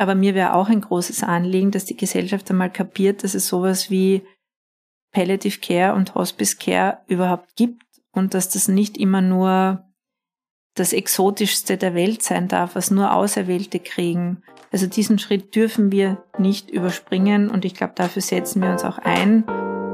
Aber mir wäre auch ein großes Anliegen, dass die Gesellschaft einmal kapiert, dass es sowas wie Palliative Care und Hospice Care überhaupt gibt und dass das nicht immer nur das Exotischste der Welt sein darf, was nur Auserwählte kriegen. Also diesen Schritt dürfen wir nicht überspringen und ich glaube, dafür setzen wir uns auch ein.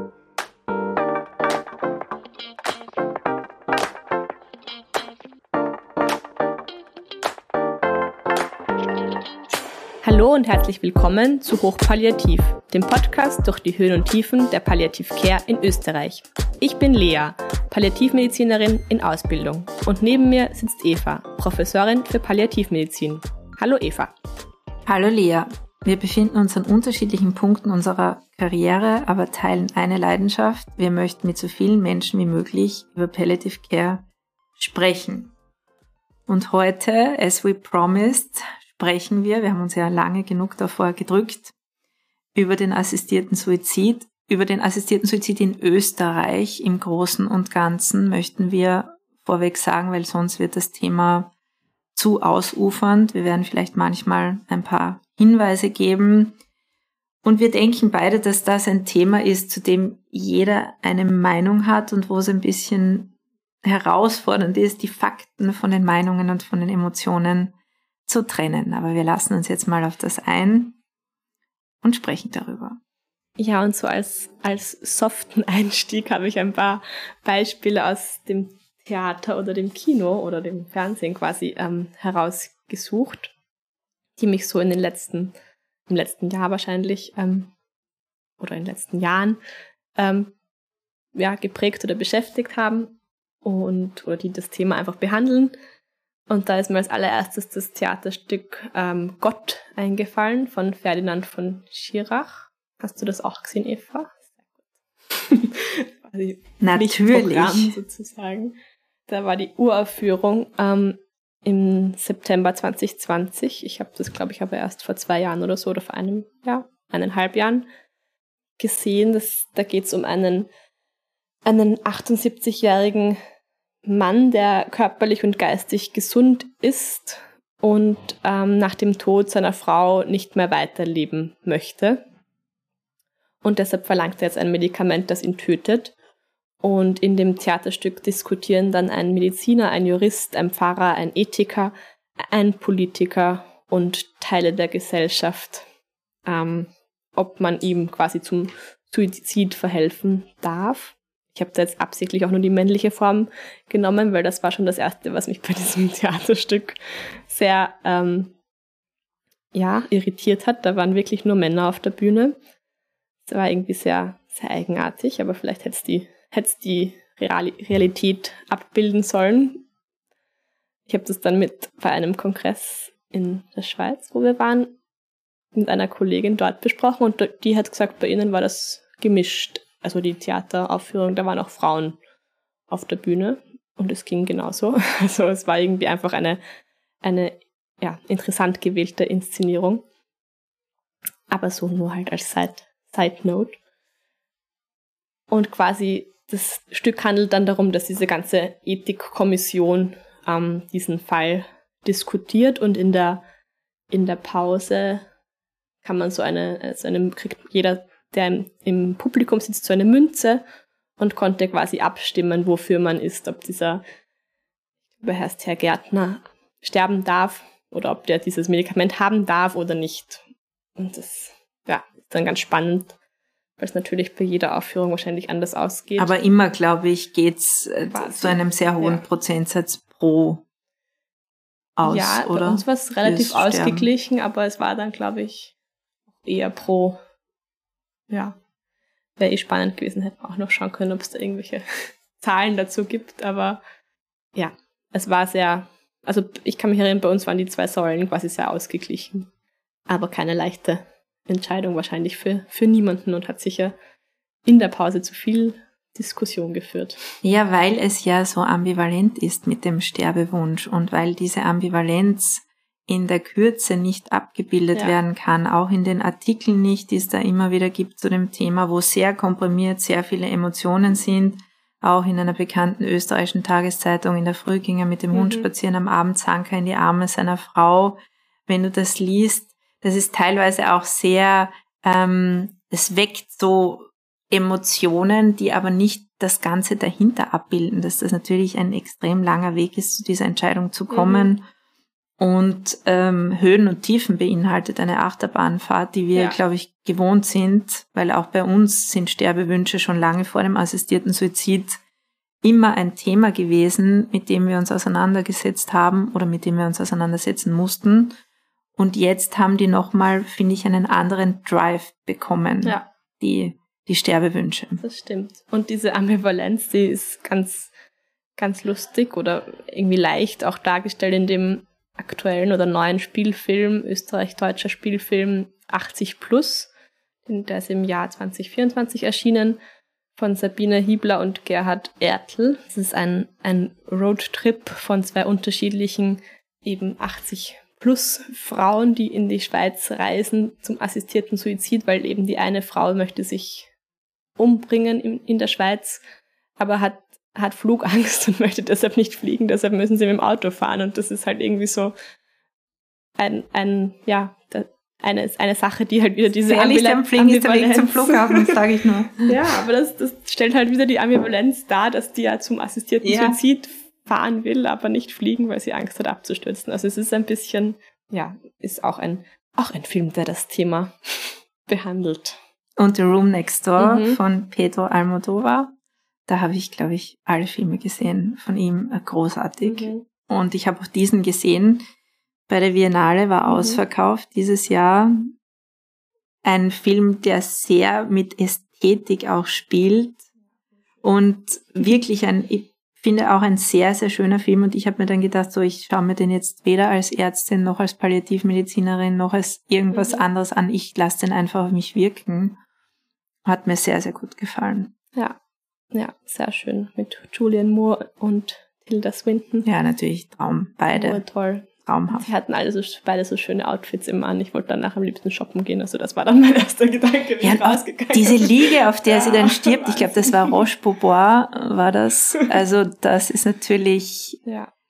Hallo und herzlich willkommen zu Hochpalliativ, dem Podcast durch die Höhen und Tiefen der Palliative Care in Österreich. Ich bin Lea, Palliativmedizinerin in Ausbildung und neben mir sitzt Eva, Professorin für Palliativmedizin. Hallo Eva. Hallo Lea. Wir befinden uns an unterschiedlichen Punkten unserer Karriere, aber teilen eine Leidenschaft. Wir möchten mit so vielen Menschen wie möglich über Palliative Care sprechen. Und heute, as we promised, sprechen wir haben uns ja lange genug davor gedrückt, über den assistierten Suizid. Über den assistierten Suizid in Österreich im Großen und Ganzen möchten wir vorweg sagen, weil sonst wird das Thema zu ausufernd. Wir werden vielleicht manchmal ein paar Hinweise geben. Und wir denken beide, dass das ein Thema ist, zu dem jeder eine Meinung hat und wo es ein bisschen herausfordernd ist, die Fakten von den Meinungen und von den Emotionen zu trennen. Aber wir lassen uns jetzt mal auf das ein und sprechen darüber. Ja, und so als soften Einstieg habe ich ein paar Beispiele aus dem Theater oder dem Kino oder dem Fernsehen quasi herausgesucht, die mich so im letzten Jahr wahrscheinlich oder in den letzten Jahren geprägt oder beschäftigt haben oder die das Thema einfach behandeln. Und da ist mir als allererstes das Theaterstück Gott eingefallen von Ferdinand von Schirach. Hast du das auch gesehen, Eva? Natürlich. Sozusagen. Da war die Uraufführung im September 2020. Ich habe das, glaube ich, aber erst vor 2 Jahren oder so oder vor 1,5 Jahren gesehen. Da geht es um einen 78-jährigen Mann, der körperlich und geistig gesund ist und nach dem Tod seiner Frau nicht mehr weiterleben möchte. Und deshalb verlangt er jetzt ein Medikament, das ihn tötet. Und in dem Theaterstück diskutieren dann ein Mediziner, ein Jurist, ein Pfarrer, ein Ethiker, ein Politiker und Teile der Gesellschaft, ob man ihm quasi zum Suizid verhelfen darf. Ich habe da jetzt absichtlich auch nur die männliche Form genommen, weil das war schon das Erste, was mich bei diesem Theaterstück sehr irritiert hat. Da waren wirklich nur Männer auf der Bühne. Das war irgendwie sehr, sehr eigenartig, aber vielleicht hätte es die Realität abbilden sollen. Ich habe das dann bei einem Kongress in der Schweiz, wo wir waren, mit einer Kollegin dort besprochen und die hat gesagt, bei ihnen war das gemischt. Also die Theateraufführung, da waren auch Frauen auf der Bühne und es ging genauso. Also es war irgendwie einfach eine interessant gewählte Inszenierung. Aber so nur halt als Side Note. Und quasi das Stück handelt dann darum, dass diese ganze Ethikkommission diesen Fall diskutiert und in der Pause kann man kriegt jeder, der im Publikum sitzt, so eine Münze und konnte quasi abstimmen, wofür man ist, ob dieser, heißt Herr Gärtner, sterben darf oder ob der dieses Medikament haben darf oder nicht. Und das ist dann ganz spannend, weil es natürlich bei jeder Aufführung wahrscheinlich anders ausgeht. Aber immer, glaube ich, geht's zu einem sehr hohen Prozentsatz pro aus, ja, oder? Bei uns war es relativ ausgeglichen, aber es war dann, glaube ich, eher pro. Ja, wäre spannend gewesen, hätten wir auch noch schauen können, ob es da irgendwelche Zahlen dazu gibt, aber ja, es war also ich kann mich erinnern, bei uns waren die 2 Säulen quasi sehr ausgeglichen, aber keine leichte Entscheidung wahrscheinlich für niemanden und hat sicher in der Pause zu viel Diskussion geführt. Ja, weil es ja so ambivalent ist mit dem Sterbewunsch und weil diese Ambivalenz in der Kürze nicht abgebildet werden kann, auch in den Artikeln nicht, die es da immer wieder gibt zu dem Thema, wo sehr komprimiert sehr viele Emotionen sind. Auch in einer bekannten österreichischen Tageszeitung in der Früh ging er mit dem Hund spazieren, am Abend sank er in die Arme seiner Frau. Wenn du das liest, das ist teilweise auch sehr, es weckt so Emotionen, die aber nicht das Ganze dahinter abbilden, dass das natürlich ein extrem langer Weg ist, zu dieser Entscheidung zu kommen und Höhen und Tiefen beinhaltet eine Achterbahnfahrt, die wir, glaube ich, gewohnt sind, weil auch bei uns sind Sterbewünsche schon lange vor dem assistierten Suizid immer ein Thema gewesen, mit dem wir uns auseinandergesetzt haben oder mit dem wir uns auseinandersetzen mussten. Und jetzt haben die nochmal, finde ich, einen anderen Drive bekommen, die Sterbewünsche. Das stimmt. Und diese Ambivalenz, die ist ganz, ganz lustig oder irgendwie leicht auch dargestellt in dem aktuellen oder neuen Spielfilm, österreich-deutscher Spielfilm 80+, der ist im Jahr 2024 erschienen, von Sabine Hiebler und Gerhard Ertl. Es ist ein Roadtrip von 2 unterschiedlichen, eben 80+ Frauen, die in die Schweiz reisen zum assistierten Suizid, weil eben die eine Frau möchte sich umbringen in der Schweiz, aber hat Flugangst und möchte deshalb nicht fliegen, deshalb müssen sie mit dem Auto fahren und das ist halt irgendwie so eine Sache, die halt wieder diese Fliegen ist der Weg zum Flughafen, sage ich nur. Ja, aber das stellt halt wieder die Ambivalenz dar, dass die ja zum assistierten Suizid fahren will, aber nicht fliegen, weil sie Angst hat abzustürzen. Also es ist ein bisschen, ist auch ein Film, der das Thema behandelt. Und The Room Next Door von Pedro Almodóvar. Da habe ich, glaube ich, alle Filme gesehen von ihm, großartig. Und ich habe auch diesen gesehen. Bei der Biennale war ausverkauft dieses Jahr. Ein Film, der sehr mit Ästhetik auch spielt. Und wirklich ich finde auch ein sehr, sehr schöner Film. Und ich habe mir dann gedacht, so, ich schaue mir den jetzt weder als Ärztin noch als Palliativmedizinerin noch als irgendwas anderes an. Ich lasse den einfach auf mich wirken. Hat mir sehr, sehr gut gefallen. Ja, sehr schön. Mit Julianne Moore und Tilda Swinton. Ja, natürlich Traum. Beide. Oh, toll. Traumhaft. Sie hatten beide so schöne Outfits immer an. Ich wollte danach am liebsten shoppen gehen. Also das war dann mein erster Gedanke, wie ich rausgegangen bin. Diese Liege, auf der sie dann stirbt, ich glaube, das war Roche-Beaubois, war das. Also das ist natürlich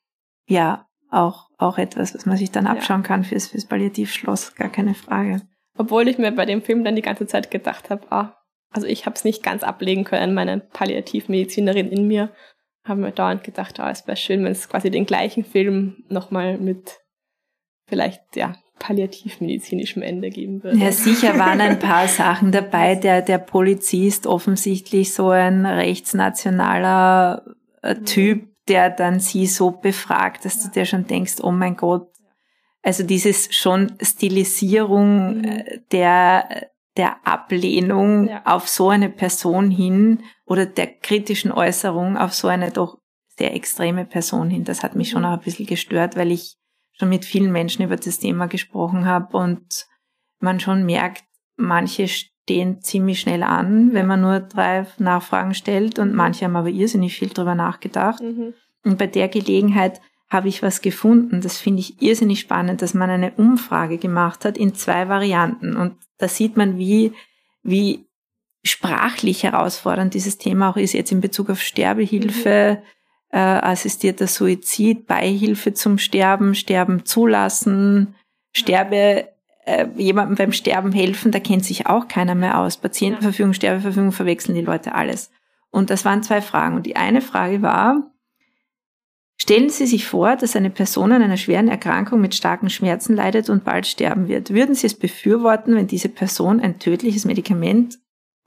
auch etwas, was man sich dann abschauen kann fürs Palliativschloss. Gar keine Frage. Obwohl ich mir bei dem Film dann die ganze Zeit gedacht habe, also ich habe es nicht ganz ablegen können, meine Palliativmedizinerin in mir. Haben wir dauernd gedacht, es wäre schön, wenn es quasi den gleichen Film nochmal mit vielleicht, palliativmedizinischem Ende geben würde. Ja, sicher waren ein paar Sachen dabei. Der Polizist offensichtlich so ein rechtsnationaler Typ, der dann sie so befragt, dass du dir schon denkst, oh mein Gott. Also dieses schon Stilisierung der Ablehnung auf so eine Person hin oder der kritischen Äußerung auf so eine doch sehr extreme Person hin. Das hat mich schon auch ein bisschen gestört, weil ich schon mit vielen Menschen über das Thema gesprochen habe und man schon merkt, manche stehen ziemlich schnell an, wenn man nur 3 Nachfragen stellt und manche haben aber irrsinnig viel drüber nachgedacht. Und bei der Gelegenheit habe ich was gefunden. Das finde ich irrsinnig spannend, dass man eine Umfrage gemacht hat in 2 Varianten. Und da sieht man, wie sprachlich herausfordernd dieses Thema auch ist, jetzt in Bezug auf Sterbehilfe, assistierter Suizid, Beihilfe zum Sterben, Sterben zulassen, jemandem beim Sterben helfen, da kennt sich auch keiner mehr aus. Patientenverfügung, Sterbeverfügung, verwechseln die Leute alles. Und das waren 2 Fragen. Und die eine Frage war, stellen Sie sich vor, dass eine Person an einer schweren Erkrankung mit starken Schmerzen leidet und bald sterben wird. Würden Sie es befürworten, wenn dieser Person ein tödliches Medikament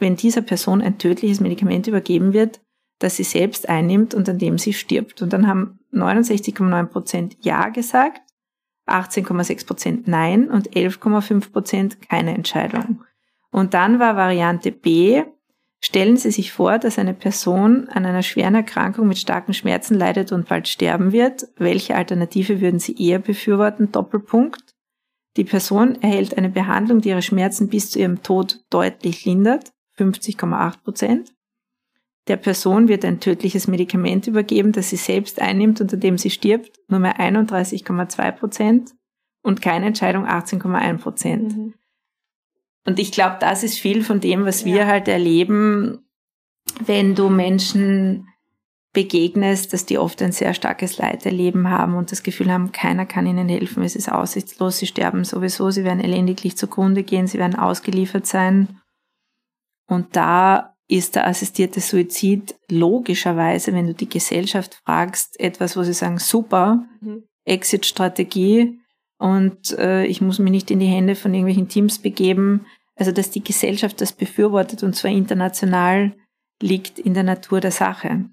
übergeben wird, das sie selbst einnimmt und an dem sie stirbt? Und dann haben 69,9% Ja gesagt, 18,6% Nein und 11,5% keine Entscheidung. Und dann war Variante B, stellen Sie sich vor, dass eine Person an einer schweren Erkrankung mit starken Schmerzen leidet und bald sterben wird. Welche Alternative würden Sie eher befürworten? Doppelpunkt. Die Person erhält eine Behandlung, die ihre Schmerzen bis zu ihrem Tod deutlich lindert. 50,8%. Der Person wird ein tödliches Medikament übergeben, das sie selbst einnimmt und an dem sie stirbt. Nur mehr 31,2%. Und keine Entscheidung 18,1%. Und ich glaube, das ist viel von dem, was wir halt erleben, wenn du Menschen begegnest, dass die oft ein sehr starkes Leid erleben haben und das Gefühl haben, keiner kann ihnen helfen, es ist aussichtslos, sie sterben sowieso, sie werden elendiglich zugrunde gehen, sie werden ausgeliefert sein. Und da ist der assistierte Suizid logischerweise, wenn du die Gesellschaft fragst, etwas, wo sie sagen, super, Exit-Strategie und ich muss mich nicht in die Hände von irgendwelchen Teams begeben. Also, dass die Gesellschaft das befürwortet und zwar international, liegt in der Natur der Sache.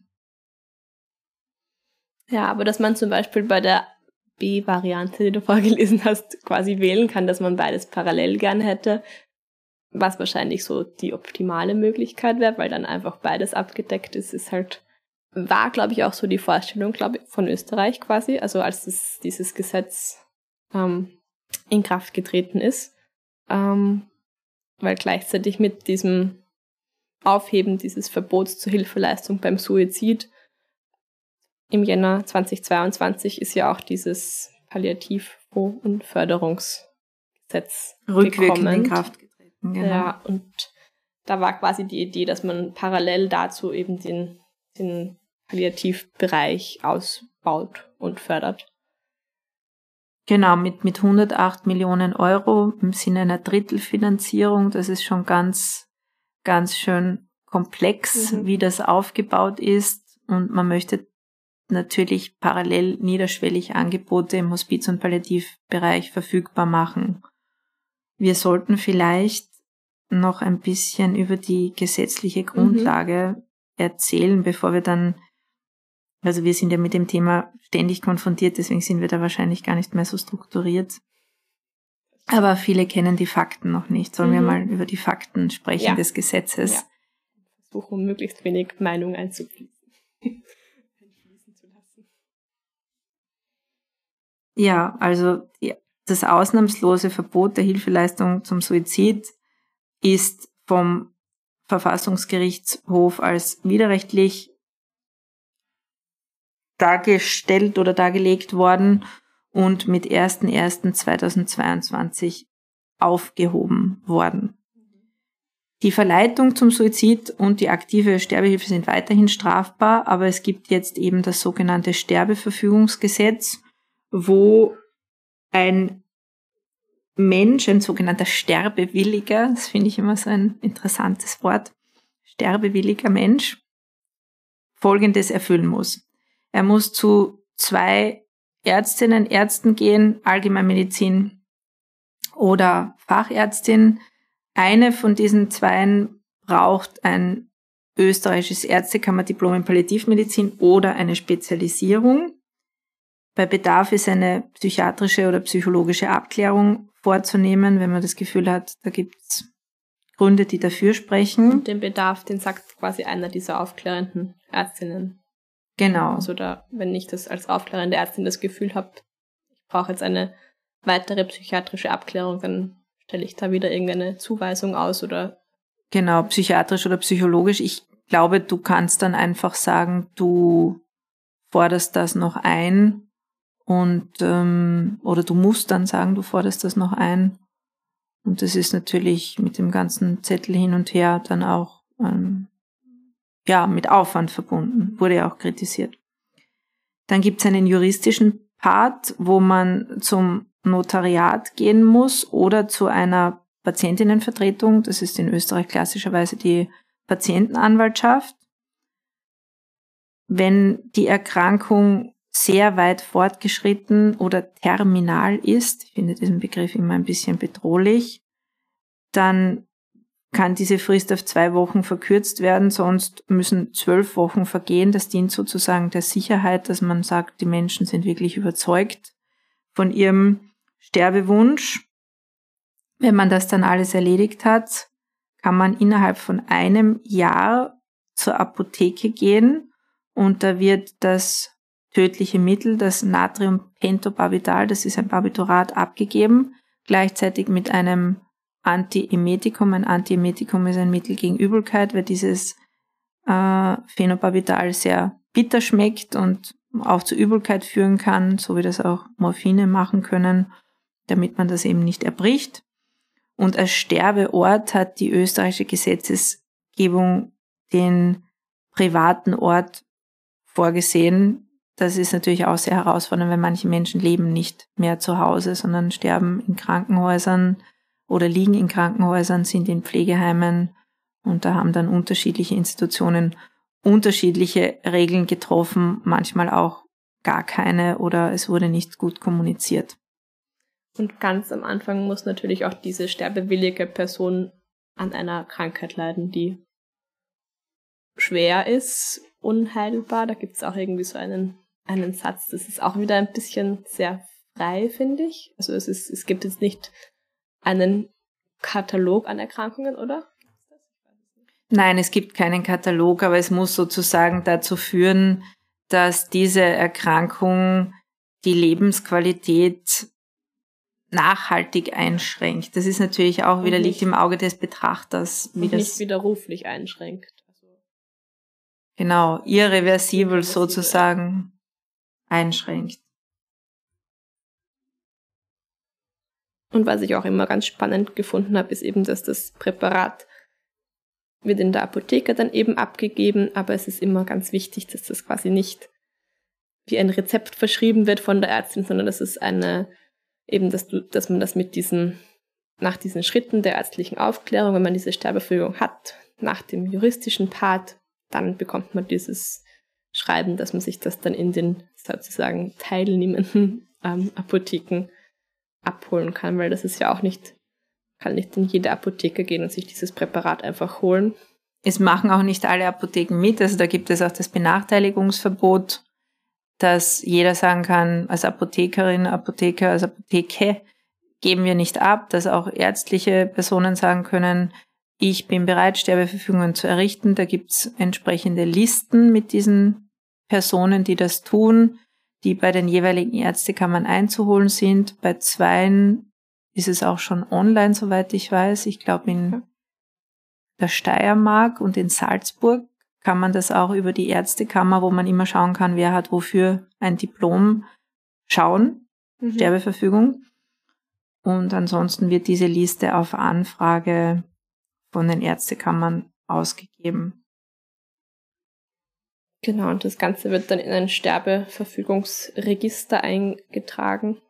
Ja, aber dass man zum Beispiel bei der B-Variante, die du vorgelesen hast, quasi wählen kann, dass man beides parallel gern hätte, was wahrscheinlich so die optimale Möglichkeit wäre, weil dann einfach beides abgedeckt ist halt, war, glaube ich, auch so die Vorstellung, glaube ich, von Österreich quasi, also als dieses Gesetz in Kraft getreten ist, weil gleichzeitig mit diesem Aufheben dieses Verbots zur Hilfeleistung beim Suizid im Jänner 2022 ist ja auch dieses Palliativfonds- und Förderungsgesetz rückwirkend in Kraft getreten. Genau. Ja, und da war quasi die Idee, dass man parallel dazu eben den Palliativbereich ausbaut und fördert. Genau, mit 108 Millionen Euro im Sinne einer Drittelfinanzierung. Das ist schon ganz, ganz schön komplex, wie das aufgebaut ist. Und man möchte natürlich parallel niederschwellig Angebote im Hospiz- und Palliativbereich verfügbar machen. Wir sollten vielleicht noch ein bisschen über die gesetzliche Grundlage erzählen, bevor wir dann, also wir sind ja mit dem Thema ständig konfrontiert, deswegen sind wir da wahrscheinlich gar nicht mehr so strukturiert. Aber viele kennen die Fakten noch nicht. Sollen wir mal über die Fakten sprechen des Gesetzes? Ja. Versuchen, möglichst wenig Meinung einzufließen. Ja, also das ausnahmslose Verbot der Hilfeleistung zum Suizid ist vom Verfassungsgerichtshof als widerrechtlich dargestellt oder dargelegt worden und mit 1.1.2022 aufgehoben worden. Die Verleitung zum Suizid und die aktive Sterbehilfe sind weiterhin strafbar, aber es gibt jetzt eben das sogenannte Sterbeverfügungsgesetz, wo ein Mensch, ein sogenannter Sterbewilliger, das finde ich immer so ein interessantes Wort, sterbewilliger Mensch, Folgendes erfüllen muss. Er muss zu 2 Ärztinnen, Ärzten gehen, Allgemeinmedizin oder Fachärztin. Eine von diesen 2 braucht ein österreichisches Ärztekammerdiplom in Palliativmedizin oder eine Spezialisierung. Bei Bedarf ist eine psychiatrische oder psychologische Abklärung vorzunehmen, wenn man das Gefühl hat, da gibt's Gründe, die dafür sprechen. Und den Bedarf, den sagt quasi einer dieser aufklärenden Ärztinnen. Genau. Also da, wenn ich das als aufklärende Ärztin das Gefühl habe, ich brauche jetzt eine weitere psychiatrische Abklärung, dann stelle ich da wieder irgendeine Zuweisung aus oder... Genau, psychiatrisch oder psychologisch. Ich glaube, du kannst dann einfach sagen, du forderst das noch ein und oder du musst dann sagen, du forderst das noch ein. Und das ist natürlich mit dem ganzen Zettel hin und her dann auch mit Aufwand verbunden, wurde ja auch kritisiert. Dann gibt es einen juristischen Part, wo man zum Notariat gehen muss oder zu einer Patientinnenvertretung. Das ist in Österreich klassischerweise die Patientenanwaltschaft. Wenn die Erkrankung sehr weit fortgeschritten oder terminal ist, ich finde diesen Begriff immer ein bisschen bedrohlich, dann kann diese Frist auf 2 Wochen verkürzt werden, sonst müssen 12 Wochen vergehen. Das dient sozusagen der Sicherheit, dass man sagt, die Menschen sind wirklich überzeugt von ihrem Sterbewunsch. Wenn man das dann alles erledigt hat, kann man innerhalb von einem Jahr zur Apotheke gehen und da wird das tödliche Mittel, das Natriumpentobarbital, das ist ein Barbiturat, abgegeben, gleichzeitig mit einem Antiemetikum. Ein Antiemetikum ist ein Mittel gegen Übelkeit, weil dieses Phenobarbital sehr bitter schmeckt und auch zu Übelkeit führen kann, so wie das auch Morphine machen können, damit man das eben nicht erbricht. Und als Sterbeort hat die österreichische Gesetzgebung den privaten Ort vorgesehen. Das ist natürlich auch sehr herausfordernd, weil manche Menschen leben nicht mehr zu Hause, sondern sterben in Krankenhäusern oder liegen in Krankenhäusern, sind in Pflegeheimen, und da haben dann unterschiedliche Institutionen unterschiedliche Regeln getroffen, manchmal auch gar keine, oder es wurde nicht gut kommuniziert. Und ganz am Anfang muss natürlich auch diese sterbewillige Person an einer Krankheit leiden, die schwer ist, unheilbar. Da gibt es auch irgendwie so einen Satz, das ist auch wieder ein bisschen sehr frei, finde ich. Also es gibt jetzt nicht einen Katalog an Erkrankungen, oder? Nein, es gibt keinen Katalog, aber es muss sozusagen dazu führen, dass diese Erkrankung die Lebensqualität nachhaltig einschränkt. Das ist natürlich auch wieder, liegt im Auge des Betrachters. Wie und das nicht widerruflich einschränkt. Genau, irreversibel sozusagen einschränkt. Und was ich auch immer ganz spannend gefunden habe, ist eben, dass das Präparat wird in der Apotheke dann eben abgegeben, aber es ist immer ganz wichtig, dass das quasi nicht wie ein Rezept verschrieben wird von der Ärztin, sondern dass es dass man das nach diesen Schritten der ärztlichen Aufklärung, wenn man diese Sterbeverfügung hat, nach dem juristischen Part, dann bekommt man dieses Schreiben, dass man sich das dann in den sozusagen teilnehmenden Apotheken abholen kann, weil das ist ja auch kann nicht in jede Apotheke gehen und sich dieses Präparat einfach holen. Es machen auch nicht alle Apotheken mit, also da gibt es auch das Benachteiligungsverbot, dass jeder sagen kann, als Apothekerin, Apotheker, als Apotheke geben wir nicht ab, dass auch ärztliche Personen sagen können, ich bin bereit, Sterbeverfügungen zu errichten. Da gibt's entsprechende Listen mit diesen Personen, die das tun, die bei den jeweiligen Ärztekammern einzuholen sind. Bei 2 ist es auch schon online, soweit ich weiß. Ich glaube, in der Steiermark und in Salzburg kann man das auch über die Ärztekammer, wo man immer schauen kann, wer hat wofür ein Diplom, schauen, Sterbeverfügung. Und ansonsten wird diese Liste auf Anfrage von den Ärztekammern ausgegeben. Genau, und das Ganze wird dann in ein Sterbeverfügungsregister eingetragen.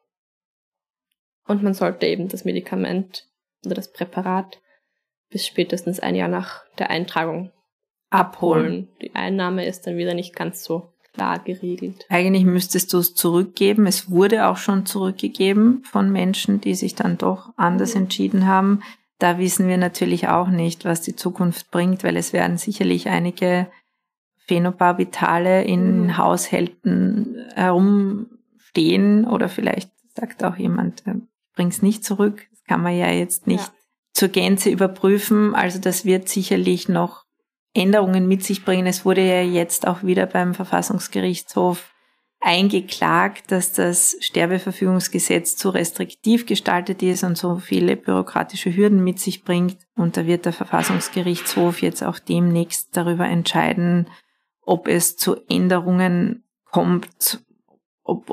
Und man sollte eben das Medikament oder das Präparat bis spätestens 1 Jahr nach der Eintragung abholen. Die Einnahme ist dann wieder nicht ganz so klar geregelt. Eigentlich müsstest du es zurückgeben. Es wurde auch schon zurückgegeben von Menschen, die sich dann doch anders entschieden haben. Da wissen wir natürlich auch nicht, was die Zukunft bringt, weil es werden sicherlich einige Phenobarbital in Haushalten herumstehen, oder vielleicht sagt auch jemand, bring's nicht zurück. Das kann man ja jetzt nicht zur Gänze überprüfen. Also das wird sicherlich noch Änderungen mit sich bringen. Es wurde ja jetzt auch wieder beim Verfassungsgerichtshof eingeklagt, dass das Sterbeverfügungsgesetz zu restriktiv gestaltet ist und so viele bürokratische Hürden mit sich bringt. Und da wird der Verfassungsgerichtshof jetzt auch demnächst darüber entscheiden, ob es zu Änderungen kommt, ob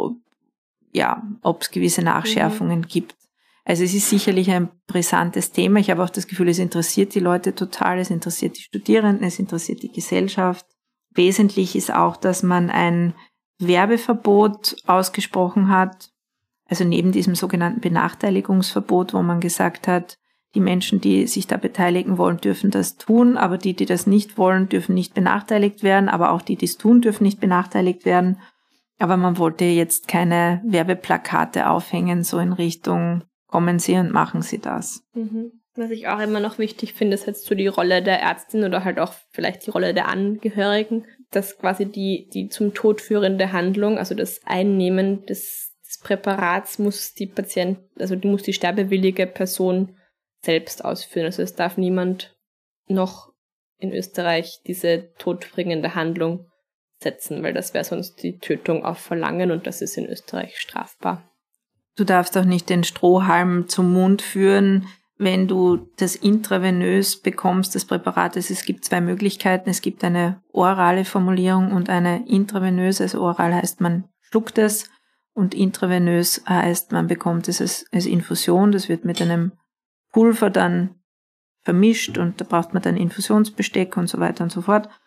es gewisse Nachschärfungen gibt. Also es ist sicherlich ein brisantes Thema. Ich habe auch das Gefühl, es interessiert die Leute total, es interessiert die Studierenden, es interessiert die Gesellschaft. Wesentlich ist auch, dass man ein Werbeverbot ausgesprochen hat, also neben diesem sogenannten Benachteiligungsverbot, wo man gesagt hat, die Menschen, die sich da beteiligen wollen, dürfen das tun, aber die das nicht wollen, dürfen nicht benachteiligt werden, aber auch die es tun, dürfen nicht benachteiligt werden. Aber man wollte jetzt keine Werbeplakate aufhängen, so in Richtung, kommen Sie und machen Sie das. Was ich auch immer noch wichtig finde, ist jetzt so die Rolle der Ärztin oder halt auch vielleicht die Rolle der Angehörigen, dass quasi die zum Tod führende Handlung, also das Einnehmen des Präparats muss die sterbewillige Person selbst ausführen. Also es darf niemand noch in Österreich diese todbringende Handlung setzen, weil das wäre sonst die Tötung auf Verlangen und das ist in Österreich strafbar. Du darfst auch nicht den Strohhalm zum Mund führen, wenn du das intravenös bekommst, das Präparat. Es gibt 2 Möglichkeiten. Es gibt eine orale Formulierung und eine intravenöse. Also oral heißt, man schluckt es, und intravenös heißt, man bekommt es als Infusion. Das wird mit einem Pulver dann vermischt und da braucht man dann Infusionsbesteck und so weiter und so fort.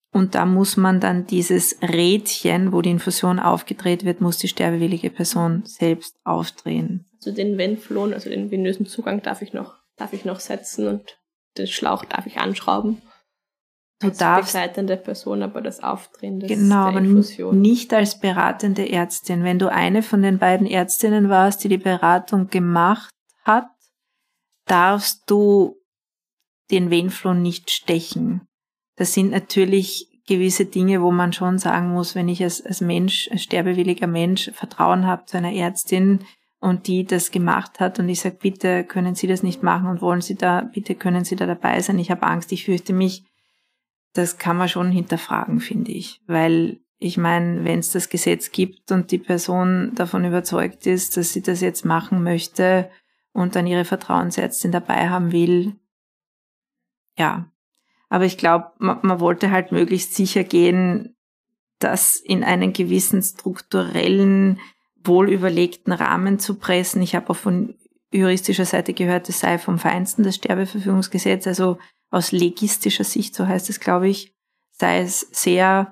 Und da muss man dann dieses Rädchen, wo die Infusion aufgedreht wird, muss die sterbewillige Person selbst aufdrehen. Also den Venflon, also den venösen Zugang darf ich noch setzen und den Schlauch darf ich anschrauben. Du als darfst begleitende Person, aber das Aufdrehen der aber Infusion. Nicht als beratende Ärztin. Wenn du eine von den beiden Ärztinnen warst, die die Beratung gemacht hat, darfst du den Venflon nicht stechen. Das sind natürlich gewisse Dinge, wo man schon sagen muss, wenn ich als Mensch, als sterbewilliger Mensch Vertrauen habe zu einer Ärztin und die das gemacht hat und ich sage, bitte können Sie das nicht machen und bitte können Sie da dabei sein, ich habe Angst, ich fürchte mich. Das kann man schon hinterfragen, finde ich. Weil, ich meine, wenn es das Gesetz gibt und die Person davon überzeugt ist, dass sie das jetzt machen möchte und dann ihre Vertrauensärztin dabei haben will, ja. Aber ich glaube, man wollte halt möglichst sicher gehen, das in einen gewissen strukturellen, wohlüberlegten Rahmen zu pressen. Ich habe auch von juristischer Seite gehört, es sei vom Feinsten das Sterbeverfügungsgesetz, also aus legistischer Sicht, so heißt es, glaube ich, sei es sehr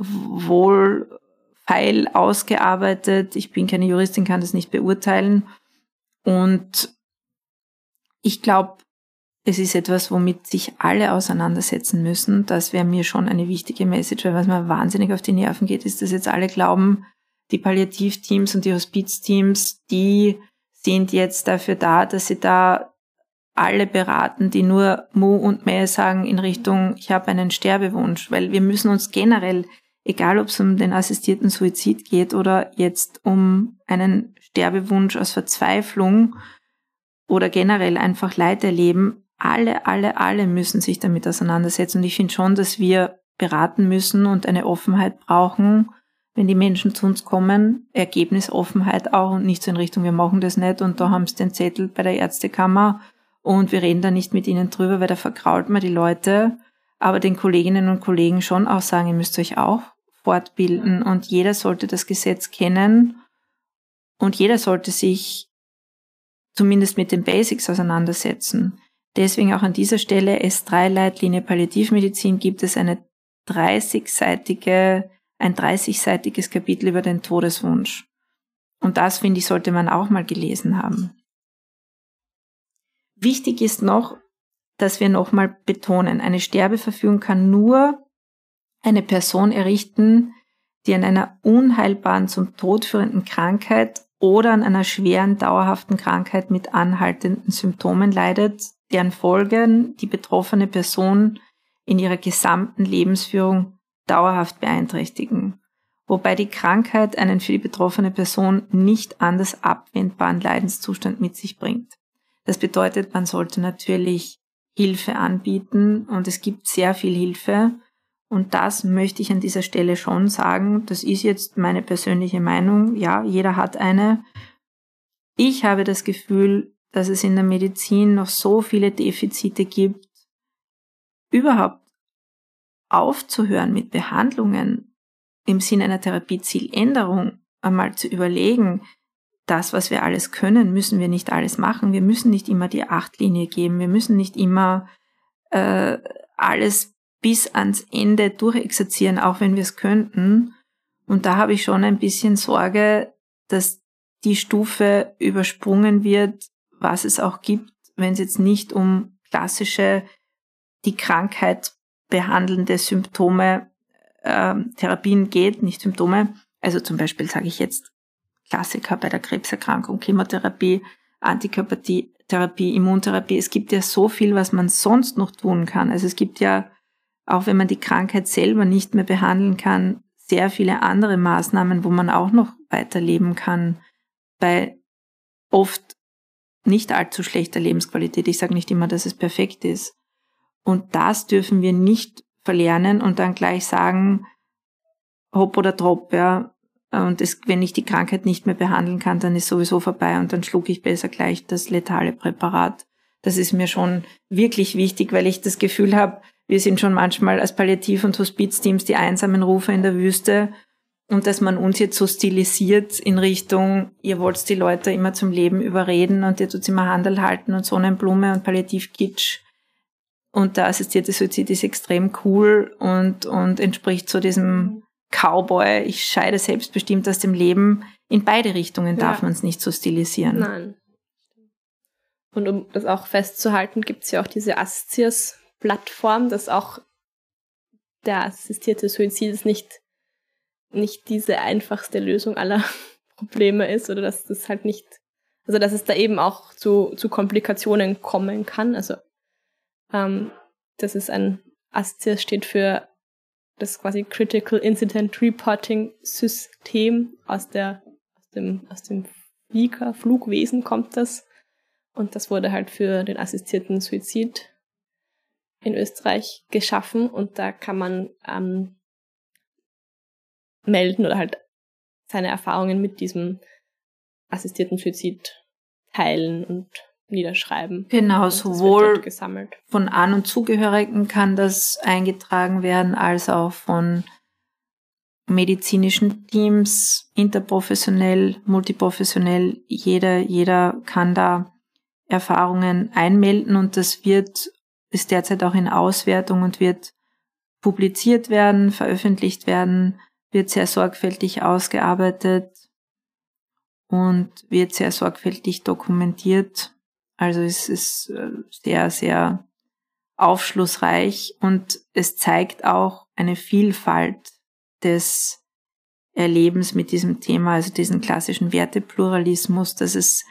wohlfeil ausgearbeitet. Ich bin keine Juristin, kann das nicht beurteilen. Und ich glaube, es ist etwas, womit sich alle auseinandersetzen müssen. Das wäre mir schon eine wichtige Message, weil was mir wahnsinnig auf die Nerven geht, ist, dass jetzt alle glauben, die Palliativteams und die Hospizteams, die sind jetzt dafür da, dass sie da alle beraten, die nur Mu und Mäh sagen in Richtung, ich habe einen Sterbewunsch, weil wir müssen uns generell, egal ob es um den assistierten Suizid geht oder jetzt um einen Sterbewunsch aus Verzweiflung oder generell einfach Leid erleben, alle müssen sich damit auseinandersetzen. Und ich finde schon, dass wir beraten müssen und eine Offenheit brauchen, wenn die Menschen zu uns kommen, Ergebnisoffenheit auch und nicht so in Richtung, wir machen das nicht und da haben sie den Zettel bei der Ärztekammer und wir reden da nicht mit ihnen drüber, weil da vergrault man die Leute. Aber den Kolleginnen und Kollegen schon auch sagen, ihr müsst euch auch fortbilden und jeder sollte das Gesetz kennen und jeder sollte sich zumindest mit den Basics auseinandersetzen. Deswegen auch an dieser Stelle S3-Leitlinie Palliativmedizin gibt es ein 30-seitiges Kapitel über den Todeswunsch. Und das, finde ich, sollte man auch mal gelesen haben. Wichtig ist noch, dass wir nochmal betonen, eine Sterbeverfügung kann nur eine Person errichten, die an einer unheilbaren, zum Tod führenden Krankheit oder an einer schweren, dauerhaften Krankheit mit anhaltenden Symptomen leidet, deren Folgen die betroffene Person in ihrer gesamten Lebensführung dauerhaft beeinträchtigen, wobei die Krankheit einen für die betroffene Person nicht anders abwendbaren Leidenszustand mit sich bringt. Das bedeutet, man sollte natürlich Hilfe anbieten und es gibt sehr viel Hilfe und das möchte ich an dieser Stelle schon sagen. Das ist jetzt meine persönliche Meinung. Ja, jeder hat eine. Ich habe das Gefühl, dass es in der Medizin noch so viele Defizite gibt, überhaupt aufzuhören mit Behandlungen im Sinne einer Therapiezieländerung, einmal zu überlegen, das, was wir alles können, müssen wir nicht alles machen. Wir müssen nicht immer die 8-Linie geben. Wir müssen nicht immer alles bis ans Ende durchexerzieren, auch wenn wir es könnten. Und da habe ich schon ein bisschen Sorge, dass die Stufe übersprungen wird, was es auch gibt, wenn es jetzt nicht um klassische, die Krankheit behandelnde Symptome, Therapien geht, nicht Symptome. Also zum Beispiel sage ich jetzt Klassiker bei der Krebserkrankung, Chemotherapie, Antikörpertherapie, Immuntherapie. Es gibt ja so viel, was man sonst noch tun kann. Also es gibt ja, auch wenn man die Krankheit selber nicht mehr behandeln kann, sehr viele andere Maßnahmen, wo man auch noch weiterleben kann, bei oft nicht allzu schlechter Lebensqualität. Ich sage nicht immer, dass es perfekt ist. Und das dürfen wir nicht verlernen und dann gleich sagen, hopp oder trop, ja. Und wenn ich die Krankheit nicht mehr behandeln kann, dann ist sowieso vorbei und dann schlucke ich besser gleich das letale Präparat. Das ist mir schon wirklich wichtig, weil ich das Gefühl habe, wir sind schon manchmal als Palliativ- und Hospizteams die einsamen Rufer in der Wüste und dass man uns jetzt so stilisiert in Richtung, ihr wollt die Leute immer zum Leben überreden und ihr tut immer Handel halten und Sonnenblume und Palliativkitsch. und der assistierte Suizid ist extrem cool und entspricht so diesem Cowboy, ich scheide selbstbestimmt aus dem Leben. In beide Richtungen darf man es nicht so stilisieren. Nein. Und um das auch festzuhalten, gibt es ja auch diese Assiers-Plattform, dass auch der assistierte Suizid ist nicht diese einfachste Lösung aller Probleme ist oder dass das halt nicht, also dass es da eben auch zu Komplikationen kommen kann. Also das ist Assiers steht für das quasi Critical Incident Reporting System aus dem Flugwesen kommt das. Und das wurde halt für den assistierten Suizid in Österreich geschaffen und da kann man melden oder halt seine Erfahrungen mit diesem assistierten Suizid teilen und niederschreiben. Genau, sowohl von An- und Zugehörigen kann das eingetragen werden, als auch von medizinischen Teams, interprofessionell, multiprofessionell. Jeder kann da Erfahrungen einmelden und das ist derzeit auch in Auswertung und wird publiziert werden, veröffentlicht werden, wird sehr sorgfältig ausgearbeitet und wird sehr sorgfältig dokumentiert. Also es ist sehr, sehr aufschlussreich und es zeigt auch eine Vielfalt des Erlebens mit diesem Thema, also diesen klassischen Wertepluralismus, dass es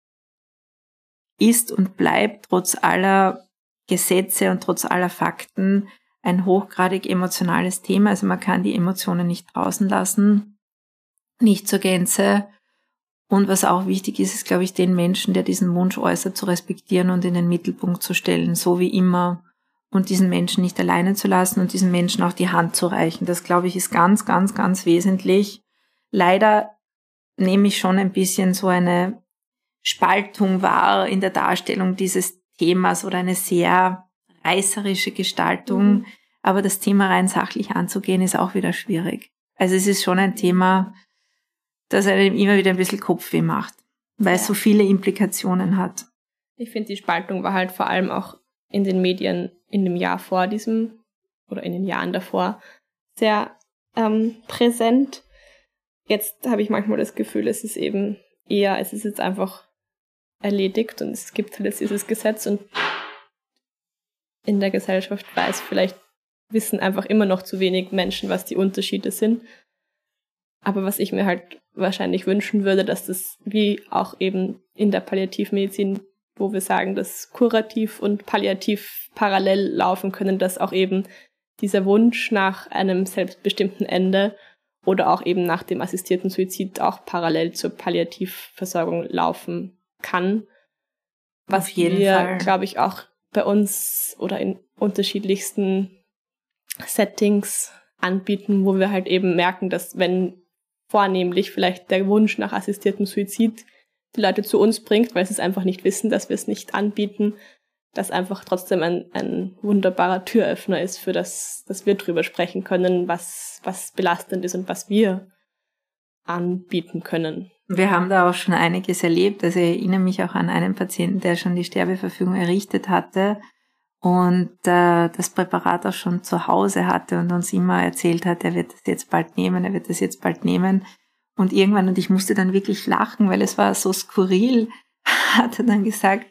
ist und bleibt trotz aller Gesetze und trotz aller Fakten ein hochgradig emotionales Thema. Also man kann die Emotionen nicht draußen lassen, nicht zur Gänze. Und was auch wichtig ist, ist, glaube ich, den Menschen, der diesen Wunsch äußert, zu respektieren und in den Mittelpunkt zu stellen, so wie immer. Und diesen Menschen nicht alleine zu lassen und diesen Menschen auch die Hand zu reichen. Das, glaube ich, ist ganz, ganz, ganz wesentlich. Leider nehme ich schon ein bisschen so eine Spaltung wahr in der Darstellung dieses Themas oder eine sehr reißerische Gestaltung. Aber das Thema rein sachlich anzugehen, ist auch wieder schwierig. Also es ist schon ein Thema, das einem immer wieder ein bisschen Kopfweh macht, weil es so viele Implikationen hat. Ich finde, die Spaltung war halt vor allem auch in den Medien in dem Jahr vor diesem oder in den Jahren davor sehr präsent. Jetzt habe ich manchmal das Gefühl, es ist jetzt einfach erledigt und es gibt halt jetzt dieses Gesetz und in der Gesellschaft wissen einfach immer noch zu wenig Menschen, was die Unterschiede sind. Aber was ich mir halt wahrscheinlich wünschen würde, dass das wie auch eben in der Palliativmedizin, wo wir sagen, dass kurativ und palliativ parallel laufen können, dass auch eben dieser Wunsch nach einem selbstbestimmten Ende oder auch eben nach dem assistierten Suizid auch parallel zur Palliativversorgung laufen kann. Was wir, glaube ich, auch bei uns oder in unterschiedlichsten Settings anbieten, wo wir halt eben merken, dass wenn vornehmlich vielleicht der Wunsch nach assistiertem Suizid die Leute zu uns bringt, weil sie es einfach nicht wissen, dass wir es nicht anbieten, dass einfach trotzdem ein wunderbarer Türöffner ist für das, dass wir drüber sprechen können, was belastend ist und was wir anbieten können. Wir haben da auch schon einiges erlebt. Also ich erinnere mich auch an einen Patienten, der schon die Sterbeverfügung errichtet hatte und das Präparat auch schon zu Hause hatte und uns immer erzählt hat, er wird das jetzt bald nehmen. Und irgendwann, und ich musste dann wirklich lachen, weil es war so skurril, hat er dann gesagt,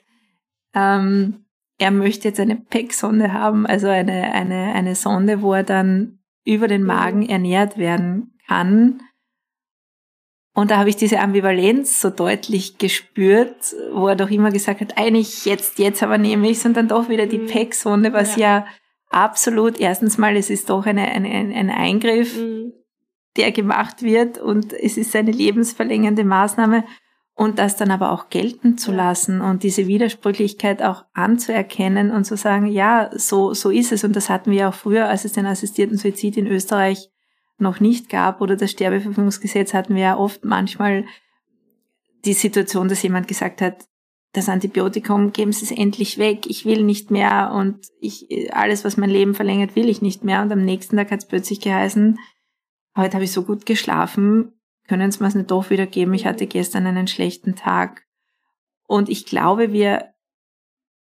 er möchte jetzt eine PEG-Sonde haben, also eine Sonde, wo er dann über den Magen ernährt werden kann. Und da habe ich diese Ambivalenz so deutlich gespürt, wo er doch immer gesagt hat, eigentlich jetzt aber nehme ich es und dann doch wieder die PEG-Sonde, was ja absolut, erstens mal, es ist doch ein Eingriff, der gemacht wird und es ist eine lebensverlängernde Maßnahme und das dann aber auch gelten zu lassen und diese Widersprüchlichkeit auch anzuerkennen und zu sagen, ja, so ist es und das hatten wir auch früher, als es den assistierten Suizid in Österreich noch nicht gab oder das Sterbeverfügungsgesetz, hatten wir ja oft manchmal die Situation, dass jemand gesagt hat, das Antibiotikum, geben Sie es endlich weg, ich will nicht mehr und alles, was mein Leben verlängert, will ich nicht mehr und am nächsten Tag hat es plötzlich geheißen, heute habe ich so gut geschlafen, können Sie mir es nicht doch wieder geben, ich hatte gestern einen schlechten Tag. Und ich glaube,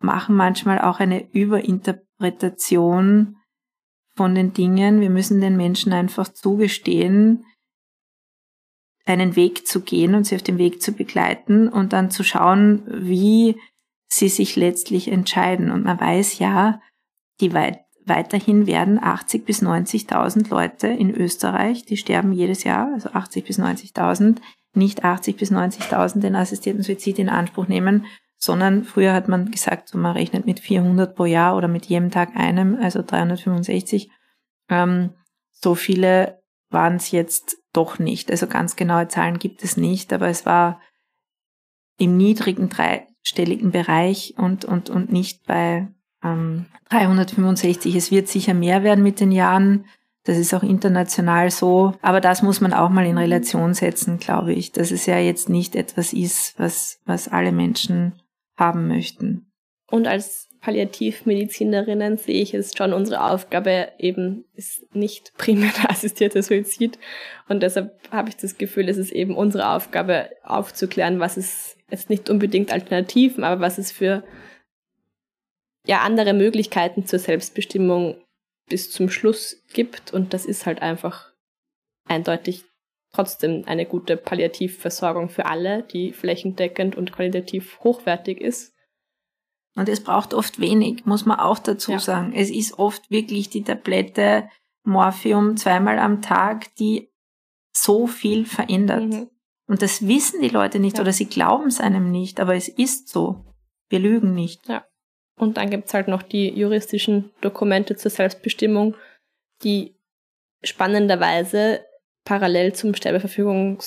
machen manchmal auch eine Überinterpretation von den Dingen. Wir müssen den Menschen einfach zugestehen, einen Weg zu gehen und sie auf dem Weg zu begleiten und dann zu schauen, wie sie sich letztlich entscheiden. Und man weiß ja, weiterhin werden 80.000 bis 90.000 Leute in Österreich, die sterben jedes Jahr, also 80.000 bis 90.000, nicht 80.000 bis 90.000 den assistierten Suizid in Anspruch nehmen, sondern früher hat man gesagt, so man rechnet mit 400 pro Jahr oder mit jedem Tag einem, also 365. So viele waren es jetzt doch nicht. Also ganz genaue Zahlen gibt es nicht, aber es war im niedrigen dreistelligen Bereich und nicht bei 365. Es wird sicher mehr werden mit den Jahren. Das ist auch international so. Aber das muss man auch mal in Relation setzen, glaube ich, dass es ja jetzt nicht etwas ist, was alle Menschen haben möchten. Und als Palliativmedizinerinnen sehe ich es schon, unsere Aufgabe eben ist nicht primär der assistierte Suizid. Und deshalb habe ich das Gefühl, es ist eben unsere Aufgabe aufzuklären, was es jetzt nicht unbedingt Alternativen, aber was es für andere Möglichkeiten zur Selbstbestimmung bis zum Schluss gibt. Und das ist halt einfach eindeutig trotzdem eine gute Palliativversorgung für alle, die flächendeckend und qualitativ hochwertig ist. Und es braucht oft wenig, muss man auch dazu sagen. Es ist oft wirklich die Tablette Morphium 2-mal am Tag, die so viel verändert. Mhm. Und das wissen die Leute nicht oder sie glauben es einem nicht, aber es ist so. Wir lügen nicht. Ja. Und dann gibt's halt noch die juristischen Dokumente zur Selbstbestimmung, die spannenderweise parallel zu einer Sterbeverfügung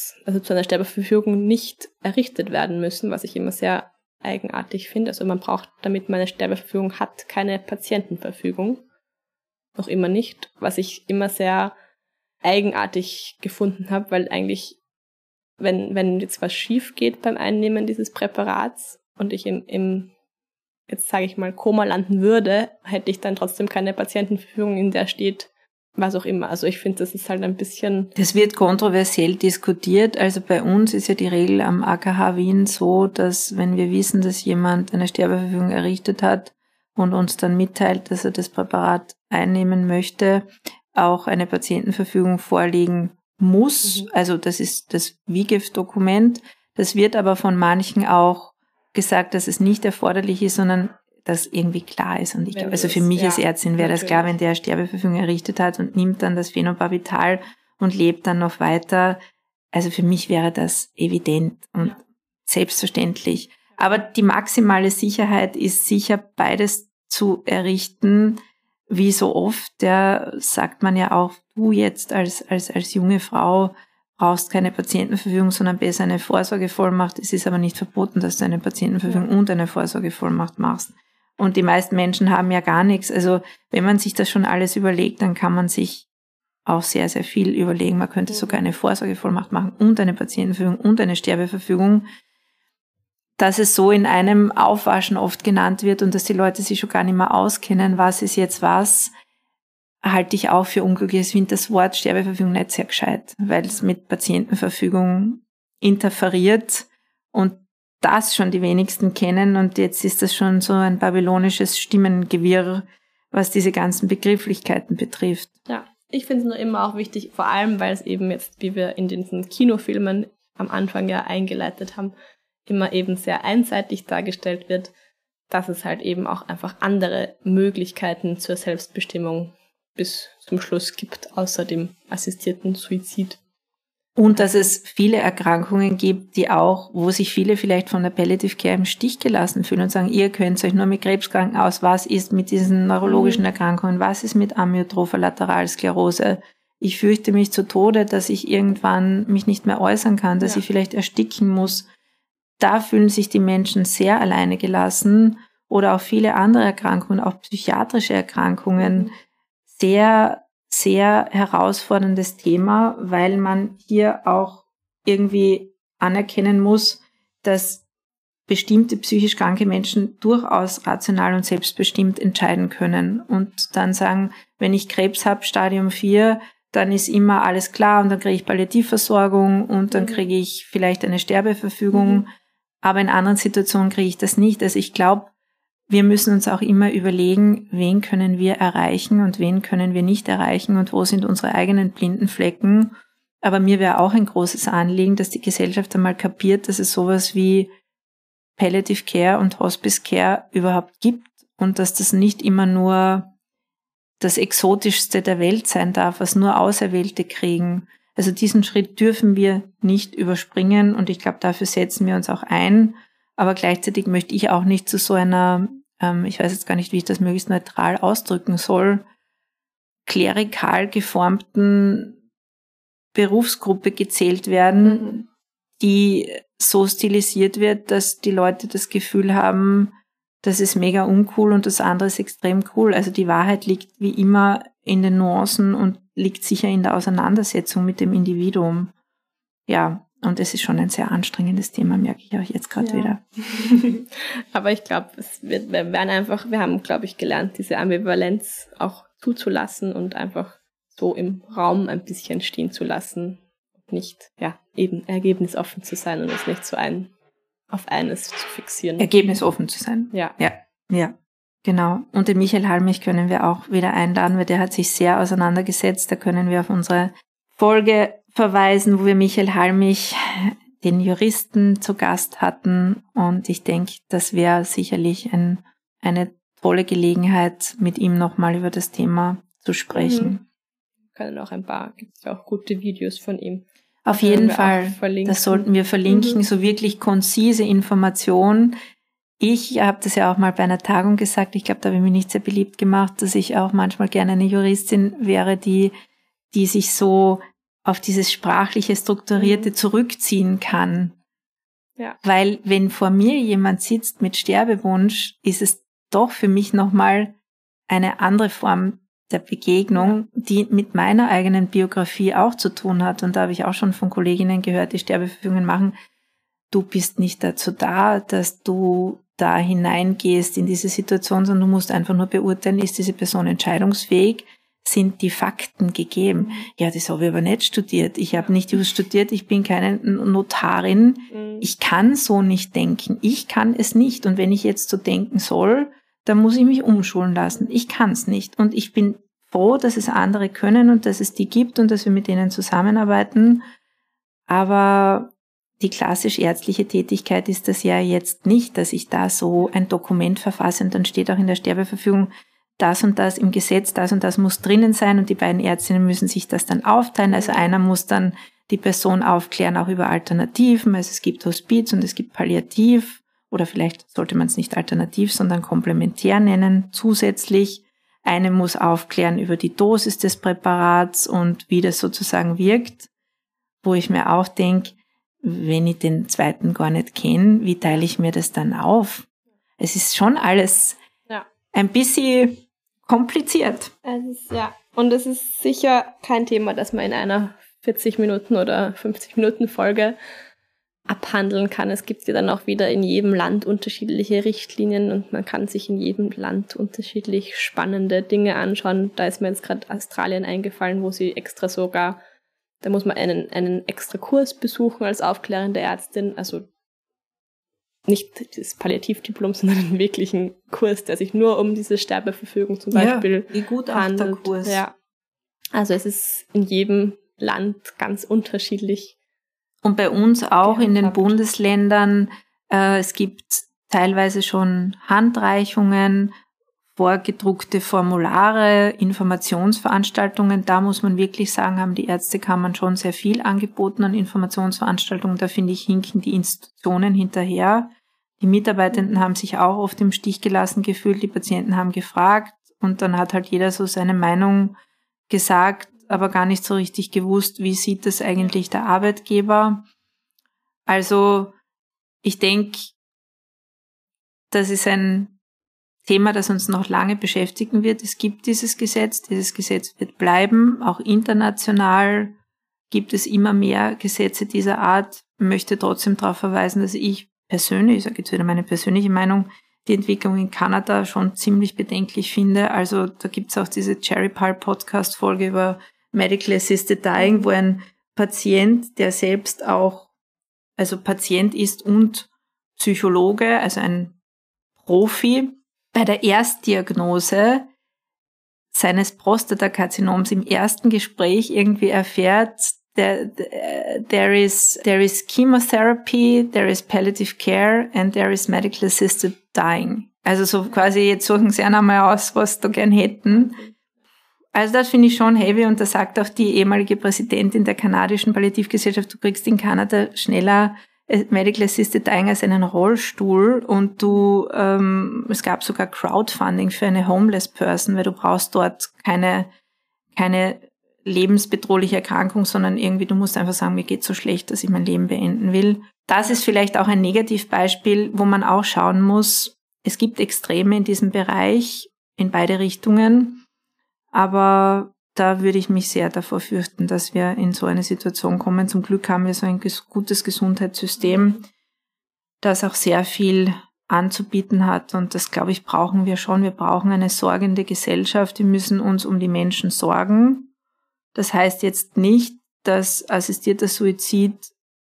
nicht errichtet werden müssen, was ich immer sehr eigenartig finde. Also man braucht, damit man eine Sterbeverfügung hat, keine Patientenverfügung. Noch immer nicht, was ich immer sehr eigenartig gefunden habe, weil eigentlich, wenn jetzt was schief geht beim Einnehmen dieses Präparats und ich im jetzt sage ich mal, Koma landen würde, hätte ich dann trotzdem keine Patientenverfügung, in der steht, was auch immer. Also ich finde, das ist halt ein bisschen... Das wird kontroversiell diskutiert. Also bei uns ist ja die Regel am AKH Wien so, dass wenn wir wissen, dass jemand eine Sterbeverfügung errichtet hat und uns dann mitteilt, dass er das Präparat einnehmen möchte, auch eine Patientenverfügung vorliegen muss. Also das ist das WIGEF-Dokument. Das wird aber von manchen auch gesagt, dass es nicht erforderlich ist, sondern dass irgendwie klar ist. Und ich glaube, also für mich als Ärztin wäre das klar, wenn der Sterbeverfügung errichtet hat und nimmt dann das Phenobarbital und lebt dann noch weiter. Also für mich wäre das evident und selbstverständlich. Aber die maximale Sicherheit ist sicher, beides zu errichten. Wie so oft, sagt man ja auch, du jetzt als junge Frau brauchst keine Patientenverfügung, sondern besser eine Vorsorgevollmacht. Es ist aber nicht verboten, dass du eine Patientenverfügung und eine Vorsorgevollmacht machst. Und die meisten Menschen haben ja gar nichts. Also wenn man sich das schon alles überlegt, dann kann man sich auch sehr, sehr viel überlegen. Man könnte sogar eine Vorsorgevollmacht machen und eine Patientenverfügung und eine Sterbeverfügung. Dass es so in einem Aufwaschen oft genannt wird und dass die Leute sich schon gar nicht mehr auskennen, was ist jetzt was, halte ich auch für unglücklich. Ich finde das Wort Sterbeverfügung nicht sehr gescheit, weil es mit Patientenverfügung interferiert und das schon die wenigsten kennen und jetzt ist das schon so ein babylonisches Stimmengewirr, was diese ganzen Begrifflichkeiten betrifft. Ja, ich finde es nur immer auch wichtig, vor allem, weil es eben jetzt, wie wir in diesen Kinofilmen am Anfang ja eingeleitet haben, immer eben sehr einseitig dargestellt wird, dass es halt eben auch einfach andere Möglichkeiten zur Selbstbestimmung bis zum Schluss gibt, außer dem assistierten Suizid. Und dass es viele Erkrankungen gibt, wo sich viele vielleicht von der Palliative Care im Stich gelassen fühlen und sagen, ihr könnt euch nur mit Krebskranken aus, was ist mit diesen neurologischen Erkrankungen, was ist mit amyotropher Lateralsklerose? Ich fürchte mich zu Tode, dass ich irgendwann mich nicht mehr äußern kann, dass ich vielleicht ersticken muss. Da fühlen sich die Menschen sehr alleine gelassen oder auch viele andere Erkrankungen, auch psychiatrische Erkrankungen, sehr, sehr herausforderndes Thema, weil man hier auch irgendwie anerkennen muss, dass bestimmte psychisch kranke Menschen durchaus rational und selbstbestimmt entscheiden können und dann sagen, wenn ich Krebs habe, Stadium 4, dann ist immer alles klar und dann kriege ich Palliativversorgung und dann kriege ich vielleicht eine Sterbeverfügung, aber in anderen Situationen kriege ich das nicht. Also ich glaube, wir müssen uns auch immer überlegen, wen können wir erreichen und wen können wir nicht erreichen und wo sind unsere eigenen blinden Flecken. Aber mir wäre auch ein großes Anliegen, dass die Gesellschaft einmal kapiert, dass es sowas wie Palliative Care und Hospice Care überhaupt gibt und dass das nicht immer nur das Exotischste der Welt sein darf, was nur Auserwählte kriegen. Also diesen Schritt dürfen wir nicht überspringen und ich glaube, dafür setzen wir uns auch ein. Aber gleichzeitig möchte ich auch nicht zu so einer, ich weiß jetzt gar nicht, wie ich das möglichst neutral ausdrücken soll, klerikal geformten Berufsgruppe gezählt werden, die so stilisiert wird, dass die Leute das Gefühl haben, das ist mega uncool und das andere ist extrem cool. Also die Wahrheit liegt wie immer in den Nuancen und liegt sicher in der Auseinandersetzung mit dem Individuum. Ja, und es ist schon ein sehr anstrengendes Thema, merke ich auch jetzt gerade wieder. Aber ich glaube, wir haben, glaube ich, gelernt, diese Ambivalenz auch zuzulassen und einfach so im Raum ein bisschen stehen zu lassen. Nicht, eben ergebnisoffen zu sein und es nicht so auf eines zu fixieren. Ergebnisoffen zu sein. Ja, genau. Und den Michael Halmich können wir auch wieder einladen, weil der hat sich sehr auseinandergesetzt. Da können wir auf unsere Folge verweisen, wo wir Michael Halmich, den Juristen, zu Gast hatten. Und ich denke, das wäre sicherlich eine tolle Gelegenheit, mit ihm nochmal über das Thema zu sprechen. Können auch gibt es ja auch gute Videos von ihm. Auf jeden Fall, das sollten wir verlinken, so wirklich konzise Information. Ich habe das ja auch mal bei einer Tagung gesagt, ich glaube, da habe ich mich nicht sehr beliebt gemacht, dass ich auch manchmal gerne eine Juristin wäre, die sich so auf dieses sprachliche, strukturierte zurückziehen kann. Ja. Weil wenn vor mir jemand sitzt mit Sterbewunsch, ist es doch für mich nochmal eine andere Form der Begegnung, die mit meiner eigenen Biografie auch zu tun hat. Und da habe ich auch schon von Kolleginnen gehört, die Sterbeverfügungen machen. Du bist nicht dazu da, dass du da hineingehst in diese Situation, sondern du musst einfach nur beurteilen, ist diese Person entscheidungsfähig, sind die Fakten gegeben. Ja, das habe ich aber nicht studiert. Ich habe nicht Jus studiert, ich bin keine Notarin. Ich kann so nicht denken. Ich kann es nicht. Und wenn ich jetzt so denken soll, dann muss ich mich umschulen lassen. Ich kann es nicht. Und ich bin froh, dass es andere können und dass es die gibt und dass wir mit denen zusammenarbeiten. Aber die klassisch ärztliche Tätigkeit ist das ja jetzt nicht, dass ich da so ein Dokument verfasse und dann steht auch in der Sterbeverfügung, das und das im Gesetz, das und das muss drinnen sein und die beiden Ärztinnen müssen sich das dann aufteilen. Also einer muss dann die Person aufklären, auch über Alternativen. Also es gibt Hospiz und es gibt Palliativ. Oder vielleicht sollte man es nicht alternativ, sondern komplementär nennen, zusätzlich. Eine muss aufklären über die Dosis des Präparats und wie das sozusagen wirkt, wo ich mir auch denke, wenn ich den zweiten gar nicht kenne, wie teile ich mir das dann auf? Es ist schon alles ein bisschen kompliziert. Und es ist sicher kein Thema, das man in einer 40 Minuten oder 50 Minuten Folge abhandeln kann. Es gibt ja dann auch wieder in jedem Land unterschiedliche Richtlinien und man kann sich in jedem Land unterschiedlich spannende Dinge anschauen. Da ist mir jetzt gerade Australien eingefallen, wo sie extra sogar, da muss man einen extra Kurs besuchen als aufklärende Ärztin, also nicht das Palliativdiplom, sondern einen wirklichen Kurs, der sich nur um diese Sterbeverfügung zum Beispiel handelt. Ja. Also es ist in jedem Land ganz unterschiedlich. Und bei uns auch in den Bundesländern, es gibt teilweise schon Handreichungen, vorgedruckte Formulare, Informationsveranstaltungen. Da muss man wirklich sagen, haben die Ärztekammern schon sehr viel angeboten an Informationsveranstaltungen. Da finde ich, hinken die Institutionen hinterher. Die Mitarbeitenden haben sich auch oft im Stich gelassen gefühlt. Die Patienten haben gefragt und dann hat halt jeder so seine Meinung gesagt, aber gar nicht so richtig gewusst, wie sieht das eigentlich der Arbeitgeber. Also ich denke, das ist ein Thema, das uns noch lange beschäftigen wird. Es gibt dieses Gesetz wird bleiben. Auch international gibt es immer mehr Gesetze dieser Art. Ich möchte trotzdem darauf verweisen, dass ich persönlich, ich sage jetzt wieder meine persönliche Meinung, die Entwicklung in Kanada schon ziemlich bedenklich finde. Also da gibt es auch diese Cherry Pie Podcast-Folge über Medical Assisted Dying, wo ein Patient, der selbst auch, also Patient ist und Psychologe, also ein Profi, bei der Erstdiagnose seines Prostatakarzinoms im ersten Gespräch irgendwie erfährt, there is chemotherapy, there is palliative care and there is medical assisted dying. Also so quasi, jetzt suchen sie einmal aus, was sie da gern hätten. Also das finde ich schon heavy, und da sagt auch die ehemalige Präsidentin der kanadischen Palliativgesellschaft, du kriegst in Kanada schneller Medical Assisted Dying als einen Rollstuhl, und es gab sogar Crowdfunding für eine Homeless Person, weil du brauchst dort keine lebensbedrohliche Erkrankung, sondern irgendwie, du musst einfach sagen, mir geht's so schlecht, dass ich mein Leben beenden will. Das ist vielleicht auch ein Negativbeispiel, wo man auch schauen muss, es gibt Extreme in diesem Bereich, in beide Richtungen, aber da würde ich mich sehr davor fürchten, dass wir in so eine Situation kommen. Zum Glück haben wir so ein gutes Gesundheitssystem, das auch sehr viel anzubieten hat, und das, glaube ich, brauchen wir schon. Wir brauchen eine sorgende Gesellschaft, wir müssen uns um die Menschen sorgen. Das heißt jetzt nicht, dass assistierter Suizid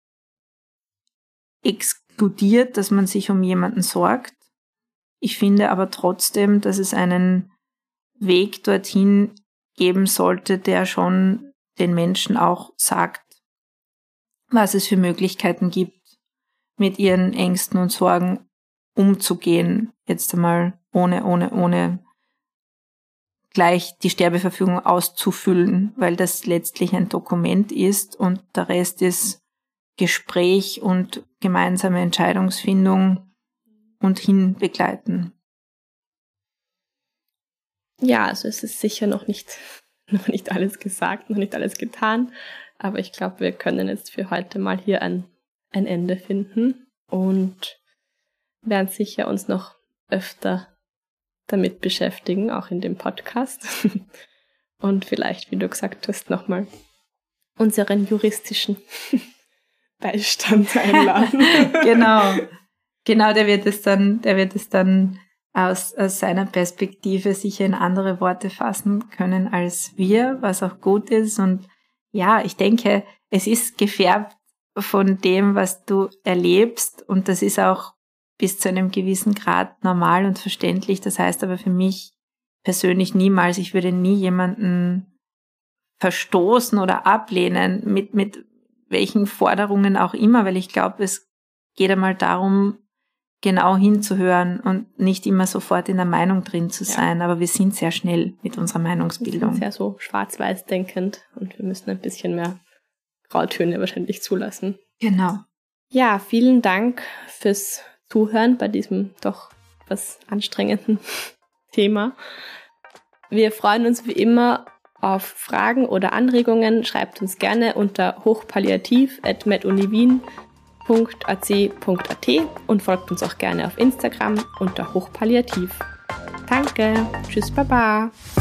exkludiert, dass man sich um jemanden sorgt. Ich finde aber trotzdem, dass es einen Weg dorthin geben sollte, der schon den Menschen auch sagt, was es für Möglichkeiten gibt, mit ihren Ängsten und Sorgen umzugehen. Jetzt einmal ohne gleich die Sterbeverfügung auszufüllen, weil das letztlich ein Dokument ist und der Rest ist Gespräch und gemeinsame Entscheidungsfindung und hinbegleiten. Ja, also es ist sicher noch nicht alles gesagt, noch nicht alles getan, aber ich glaube, wir können jetzt für heute mal hier ein Ende finden und werden sicher uns noch öfter damit beschäftigen, auch in dem Podcast. Und vielleicht, wie du gesagt hast, nochmal unseren juristischen Beistand einladen. Genau, der wird es dann aus seiner Perspektive sicher in andere Worte fassen können als wir, was auch gut ist. Und ja, ich denke, es ist gefärbt von dem, was du erlebst, und das ist auch bis zu einem gewissen Grad normal und verständlich. Das heißt aber für mich persönlich niemals, ich würde nie jemanden verstoßen oder ablehnen, mit welchen Forderungen auch immer, weil ich glaube, es geht einmal darum, genau hinzuhören und nicht immer sofort in der Meinung drin zu sein. Ja. Aber wir sind sehr schnell mit unserer Meinungsbildung. Wir sind sehr so schwarz-weiß denkend und wir müssen ein bisschen mehr Grautöne wahrscheinlich zulassen. Genau. Ja, vielen Dank fürs Zuhören bei diesem doch etwas anstrengenden Thema. Wir freuen uns wie immer auf Fragen oder Anregungen. Schreibt uns gerne unter hochpalliativ@meduniwien.ac.at und folgt uns auch gerne auf Instagram unter hochpalliativ. Danke, tschüss, baba.